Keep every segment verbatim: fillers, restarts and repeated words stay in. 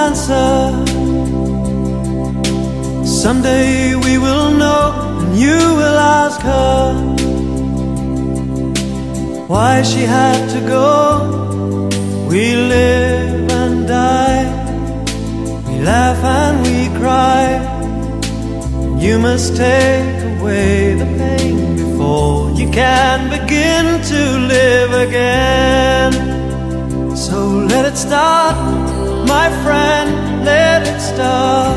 answer. Someday we will know, and you will ask her why she had to go. We live and die, we laugh and we cry. You must take away the pain before you can begin to live again. So let it start, my friend, let it start.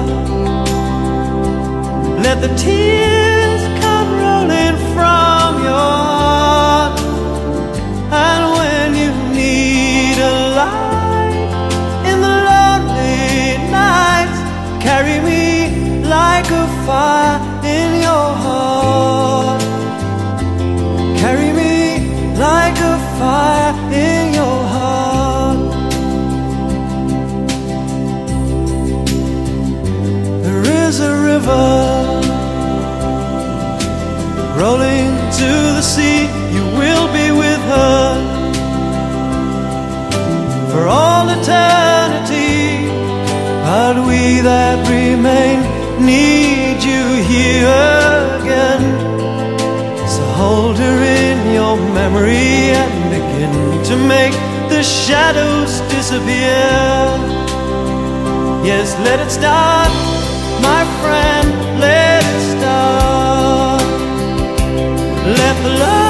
Let the tears come rolling from your heart. And when you need a light in the lonely nights, carry me like a fire in your heart. Carry me like a fire in your heart. There is a river rolling to the sea. You will be with her for all eternity. But we that remain need you here again. So hold her in your memory and begin to make the shadows disappear. Yes, let it start, my friend, let it start. Let the love